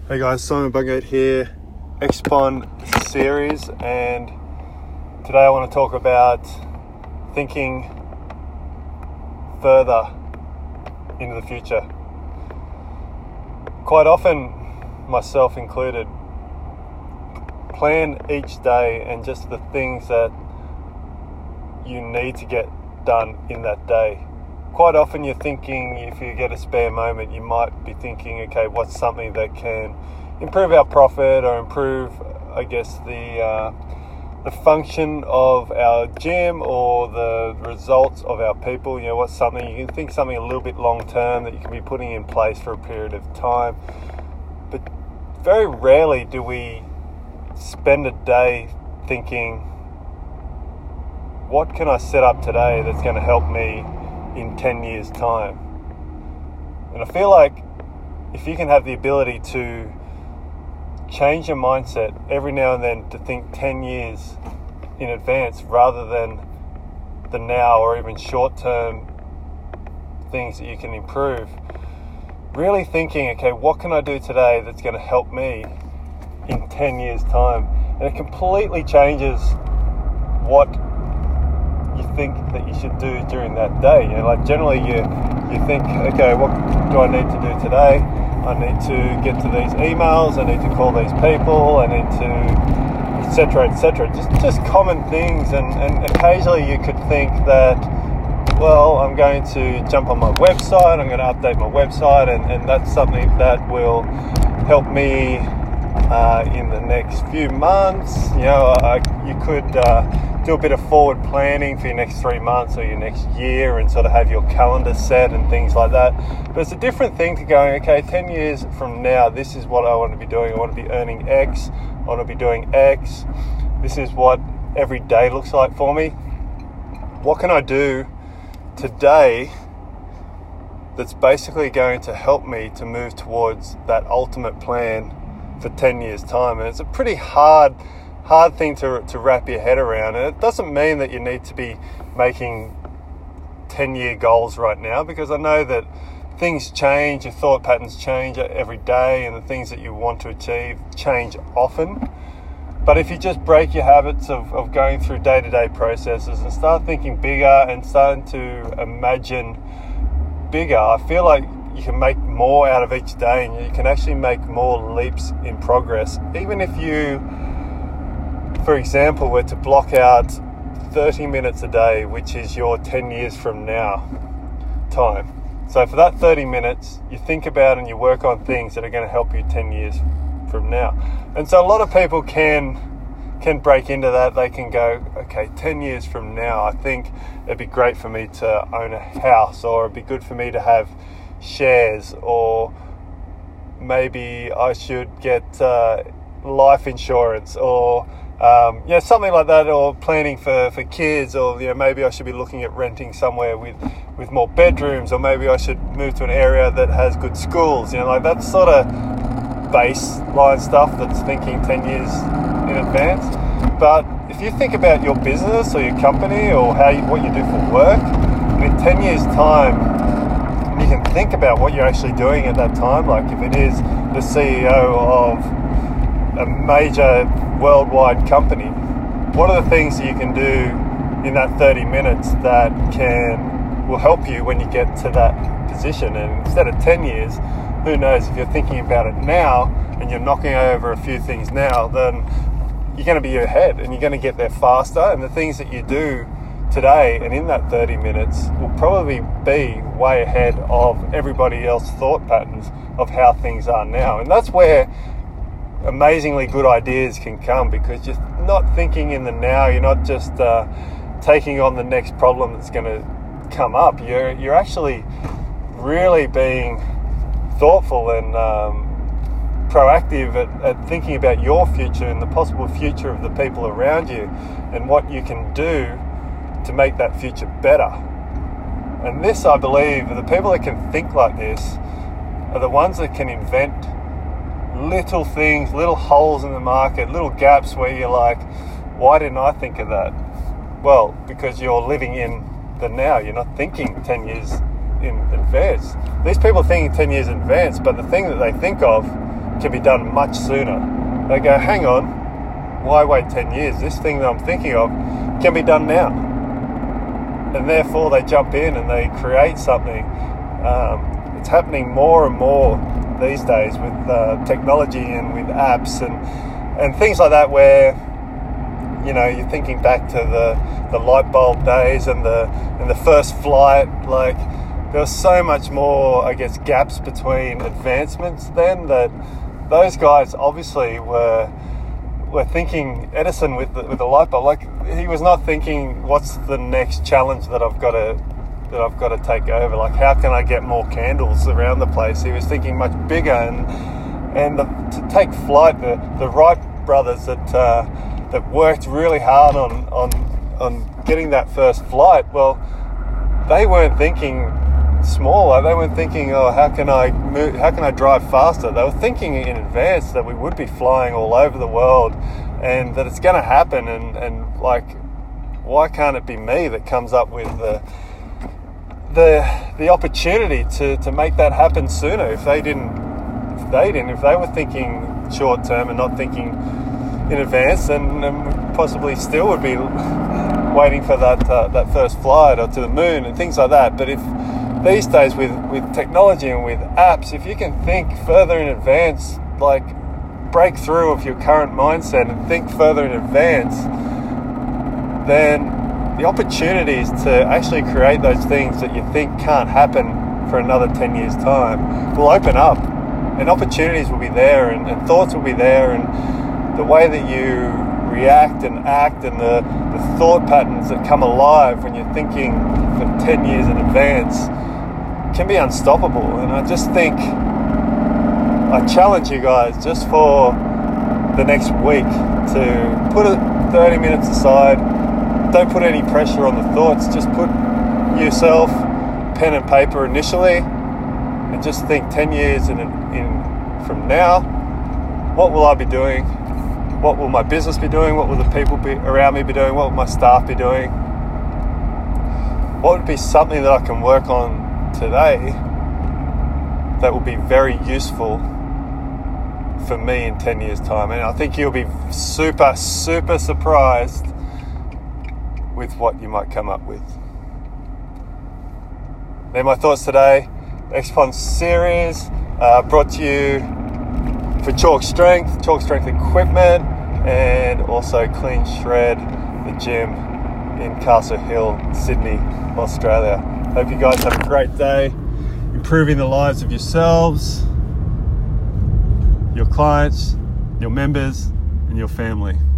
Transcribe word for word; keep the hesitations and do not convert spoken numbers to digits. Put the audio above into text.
Hey guys, Simon Bugate here, X P O N series, and today I want to talk about thinking further into the future. Quite often, myself included, plan each day and just the things that you need to get done in that day. Quite often you're thinking, if you get a spare moment, you might be thinking, okay, what's something that can improve our profit or improve, I guess, the uh, the function of our gym or the results of our people. You know, what's something, you can think something a little bit long term that you can be putting in place for a period of time. But very rarely do we spend a day thinking, what can I set up today that's going to help me in ten years time? And I feel like if you can have the ability to change your mindset every now and then to think ten years in advance rather than the now or even short-term things that you can improve, really thinking, okay, what can I do today that's going to help me in ten years time? And it completely changes what you think that you should do during that day. You know, like generally you you think, okay, what do I need to do today? I need to get to these emails, I need to call these people, I need to et cetera, et cetera. Just just common things, and, and occasionally you could think that, well, I'm going to jump on my website, I'm going to update my website, and, and that's something that will help me uh, in the next few months. You know, I, you could uh, do a bit of forward planning for your next three months or your next year and sort of have your calendar set and things like that. But it's a different thing to going, okay, ten years from now, this is what I want to be doing. I want to be earning X. I want to be doing X. This is what every day looks like for me. What can I do today that's basically going to help me to move towards that ultimate plan for ten years time? And it's a pretty hard hard thing to to wrap your head around, and it doesn't mean that you need to be making ten year goals right now, because I know that things change, your thought patterns change every day, and the things that you want to achieve change often. But if you just break your habits of, of going through day-to-day processes and start thinking bigger and starting to imagine bigger, I feel like you can make more out of each day, and you can actually make more leaps in progress. Even if you, for example, were to block out thirty minutes a day, which is your ten years from now time. So for that thirty minutes, you think about and you work on things that are going to help you ten years from now. And so a lot of people can can break into that. They can go, okay, ten years from now, I think it'd be great for me to own a house, or it'd be good for me to have shares, or maybe I should get uh, life insurance, or Um, yeah, something like that, or planning for, for kids, or you know, maybe I should be looking at renting somewhere with, with more bedrooms, or maybe I should move to an area that has good schools. You know, like that's sort of baseline stuff that's thinking ten years in advance. But if you think about your business or your company or how you, what you do for work, in ten years' time, you can think about what you're actually doing at that time. Like if it is the C E O of a major worldwide company, what are the things that you can do in that thirty minutes that can will help you when you get to that position? And instead of ten years, who knows, if you're thinking about it now and you're knocking over a few things now, then you're going to be ahead and you're going to get there faster. And the things that you do today and in that thirty minutes will probably be way ahead of everybody else's thought patterns of how things are now. And that's where amazingly good ideas can come, because you're not thinking in the now. You're not just uh, taking on the next problem that's going to come up. You're you're actually really being thoughtful and um, proactive at, at thinking about your future and the possible future of the people around you, and what you can do to make that future better. And this, I believe, the people that can think like this are the ones that can invent little things, little holes in the market, little gaps where you're like, why didn't I think of that? Well, because you're living in the now. You're not thinking ten years in advance. These people are thinking ten years in advance, but the thing that they think of can be done much sooner. They go, hang on, why wait ten years? This thing that I'm thinking of can be done now. And therefore they jump in and they create something. Um, it's happening more and more these days with uh, technology and with apps and, and things like that, where, you know, you're thinking back to the, the light bulb days and the and the first flight. Like, there was so much more, I guess, gaps between advancements then, that those guys obviously were were thinking, Edison with the, with the light bulb, like, he was not thinking, what's the next challenge that I've got to that I've got to take over? Like, how can I get more candles around the place? He was thinking much bigger. And and the, to take flight, the the Wright brothers that uh, that worked really hard on on on getting that first flight. Well, they weren't thinking small. Like, they weren't thinking, oh, how can I move, how can I drive faster? They were thinking in advance that we would be flying all over the world, and that it's going to happen. And and like, why can't it be me that comes up with the the the opportunity to, to make that happen sooner? If they didn't, if they didn't, if they were thinking short term and not thinking in advance, then, then we possibly still would be waiting for that uh, that first flight or to the moon and things like that. But if these days with, with technology and with apps, if you can think further in advance, like break through of your current mindset and think further in advance, then the opportunities to actually create those things that you think can't happen for another ten years time will open up, and opportunities will be there, and, and thoughts will be there, and the way that you react and act and the, the thought patterns that come alive when you're thinking for ten years in advance can be unstoppable. And I just think I challenge you guys, just for the next week, to put it thirty minutes aside. Don't put any pressure on the thoughts. Just put yourself, pen and paper initially, and just think ten years in, in from now, what will I be doing? What will my business be doing? What will the people be around me be doing? What will my staff be doing? What would be something that I can work on today that will be very useful for me in ten years' time? And I think you'll be super, super surprised with what you might come up with. They're my thoughts today. X P O N series uh, brought to you for Chalk Strength, Chalk Strength Equipment, and also Clean Shred, the gym in Castle Hill, Sydney, Australia. Hope you guys have a great day, improving the lives of yourselves, your clients, your members, and your family.